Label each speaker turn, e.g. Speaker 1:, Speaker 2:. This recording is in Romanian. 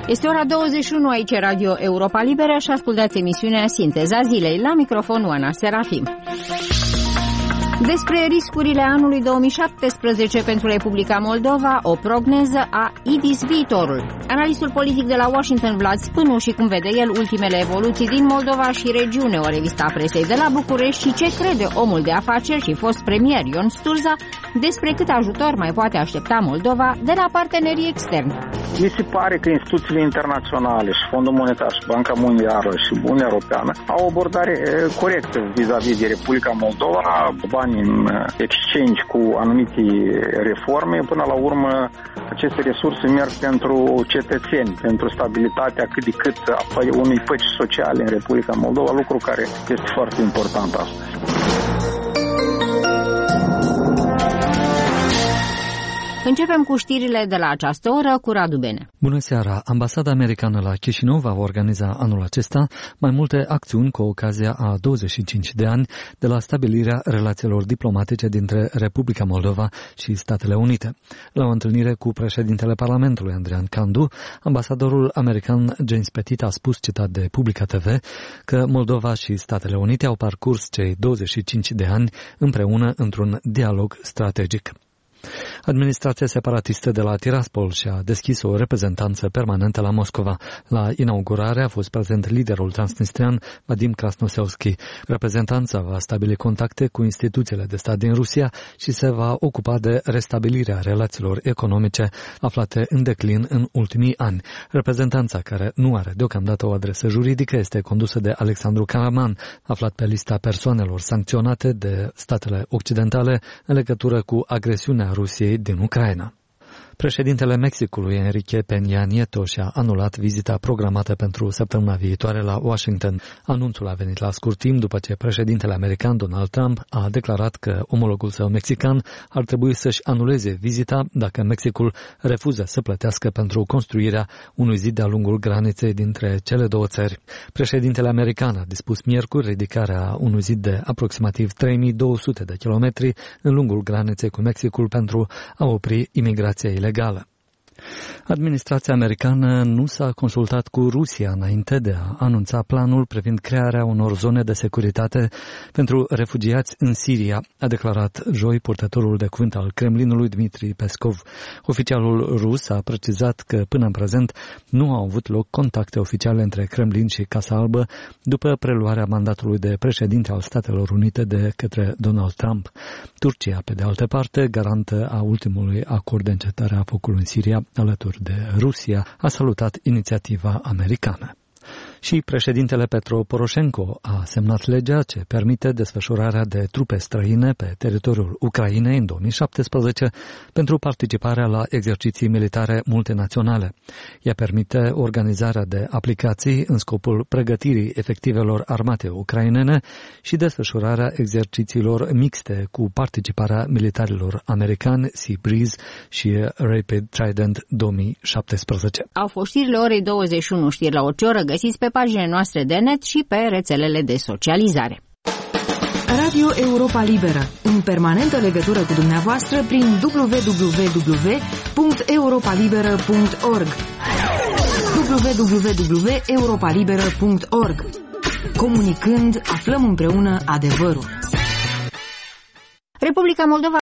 Speaker 1: Este ora 21 aici Radio Europa Liberă și ascultați emisiunea Sinteza Zilei. La microfon Oana Serafim. Despre riscurile anului 2017 pentru Republica Moldova, o prognoză a IDIS Viitorul. Analistul politic de la Washington, Vlad Spânu, și cum vede el ultimele evoluții din Moldova și regiune, o revistă a presei de la București, și ce crede omul de afaceri și fost premier Ion Sturza despre cât ajutor mai poate aștepta Moldova de la partenerii externi.
Speaker 2: Mi se pare că instituțiile internaționale și Fondul Monetar și Banca Mondială și Uniunea Europeană au o abordare corectă vis-a-vis de Republica Moldova, bani în exchange cu anumite reforme. Până la urmă, aceste resurse merg pentru cetățeni, pentru stabilitatea cât de cât a unei păci sociale în Republica Moldova, lucru care este foarte important astăzi.
Speaker 1: Începem cu știrile de la această oră cu Radu Bene.
Speaker 3: Bună seara! Ambasada americană la Chișinău va organiza anul acesta mai multe acțiuni cu ocazia a 25 de ani de la stabilirea relațiilor diplomatice dintre Republica Moldova și Statele Unite. La o întâlnire cu președintele Parlamentului, Andrian Candu, ambasadorul american James Petit a spus, citat de Publica TV, că Moldova și Statele Unite au parcurs cei 25 de ani împreună într-un dialog strategic. Administrația separatistă de la Tiraspol și-a deschis o reprezentanță permanentă la Moscova. La inaugurare a fost prezent liderul transnistrian Vadim Krasnoselski. Reprezentanța va stabili contacte cu instituțiile de stat din Rusia și se va ocupa de restabilirea relațiilor economice aflate în declin în ultimii ani. Reprezentanța, care nu are deocamdată o adresă juridică, este condusă de Alexandru Karaman, aflat pe lista persoanelor sancționate de statele occidentale în legătură cu agresiunea Rusiei din Ucraina. Președintele Mexicului, Enrique Peña Nieto, și-a anulat vizita programată pentru săptămâna viitoare la Washington. Anunțul a venit la scurt timp după ce președintele american Donald Trump a declarat că omologul său mexican ar trebui să-și anuleze vizita dacă Mexicul refuză să plătească pentru construirea unui zid de-a lungul graniței dintre cele două țări. Președintele american a dispus miercuri ridicarea unui zid de aproximativ 3200 de kilometri în lungul graniței cu Mexicul pentru a opri imigrația ilegală. Administrația americană nu s-a consultat cu Rusia înainte de a anunța planul privind crearea unor zone de securitate pentru refugiați în Siria, a declarat joi purtătorul de cuvânt al Kremlinului Dmitri Peskov. Oficialul rus a precizat că până în prezent nu au avut loc contacte oficiale între Kremlin și Casa Albă după preluarea mandatului de președinte al Statelor Unite de către Donald Trump. Turcia, pe de altă parte, garantă a ultimului acord de încetare a focului în Siria, alături de Rusia, a salutat inițiativa americană. Și președintele Petro Poroșenko a semnat legea ce permite desfășurarea de trupe străine pe teritoriul Ucrainei în 2017 pentru participarea la exerciții militare multinaționale. Ea permite organizarea de aplicații în scopul pregătirii efectivelor armate ucrainene și desfășurarea exercițiilor mixte cu participarea militarilor americani Sea Breeze și Rapid Trident 2017.
Speaker 1: Au fost știrile orei 21, știri la orice oră, găsiți pe paginile noastre de net și pe rețelele de socializare.
Speaker 4: Radio Europa Liberă, în permanentă legătură cu dumneavoastră prin www.europalibera.org www.europalibera.org. Comunicând, aflăm împreună adevărul.
Speaker 1: Republica Moldova